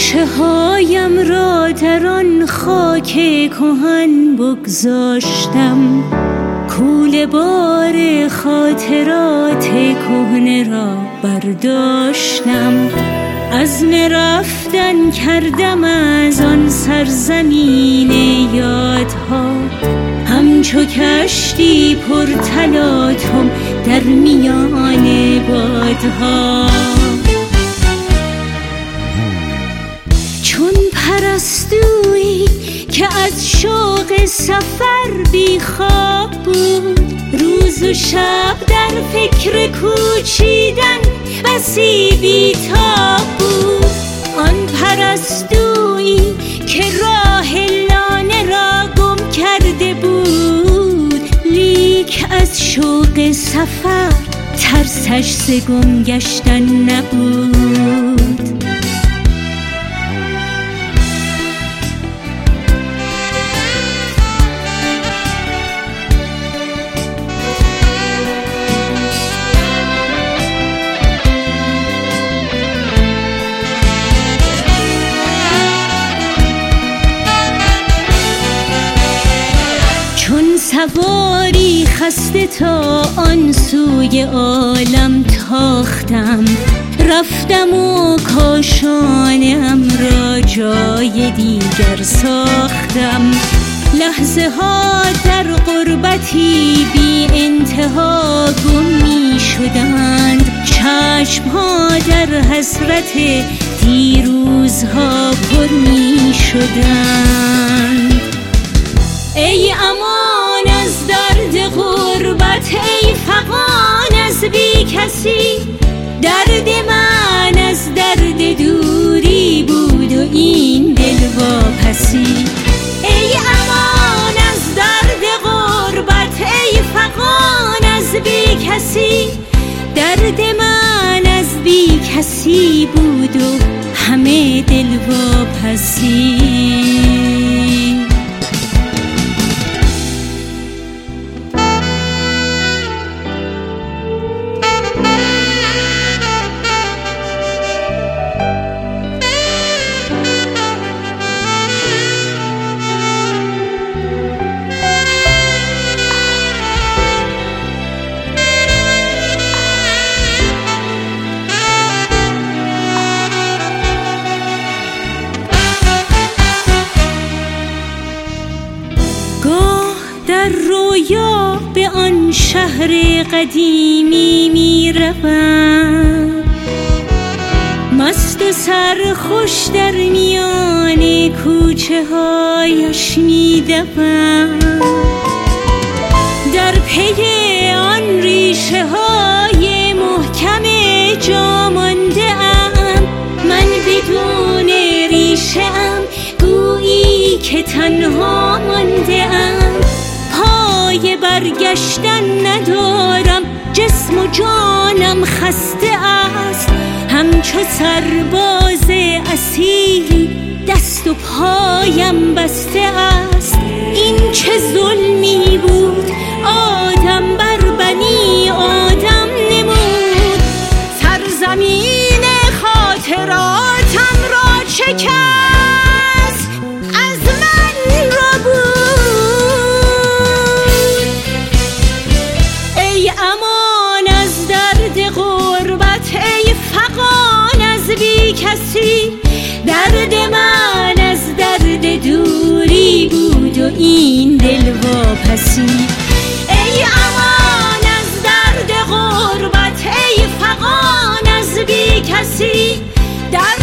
کوچه هایم را در آن خاک کهن بگذاشتم، کوله بار خاطرات کهنه را برداشتم. عزم رفتن کردم از آن سرزمین یادها، همچو کشتی پر تلاطم در میان بادها. چون پرستویی که از شوق سفر بی خواب بود، روز و شب در فکر کوچیدن بسی بی تاب بود. آن پرستویی که راه لانه را گم کرده بود، لیک از شوق سفر ترسش ز گم گشتن نبود. سواری خسته تا آن سوی عالم تاختم، رفتم و کاشانه‌ام را جای دیگر ساختم. لحظه ها در غربتی بی انتها گم می شدند، چشم ها در حسرت دیروزها پر می شدند. ای امان از درد غربت، ای فغان از بی کسی، درد من از درد دوری بود و این دل واپسی. ای امان از درد غربت، ای فغان از بی کسی، درد من از بی کسی بود و همه دل واپسی. در رویا به آن شهر قدیمی می روم، مست و سرخوش در میان کوچه هایش می دوم. در پی آن ریشه های محکم جا مانده ام، من بدون ریشه ام، گویی که تنها مانده ام. پای برگشتن ندارم، جسم و جانم خسته است، همچو سرباز اسیری دست و پایم بسته است. این چه ظلمی بود آدم بر بنی آدم نمود، سرزمین خاطراتم را شکست، از من را بود. ای امان از درد غربت، ای فغان از بی کسی، درد من از درد دوری بود و این دل واپسی. ای امان از درد غربت، ای فغان از بی کسی، در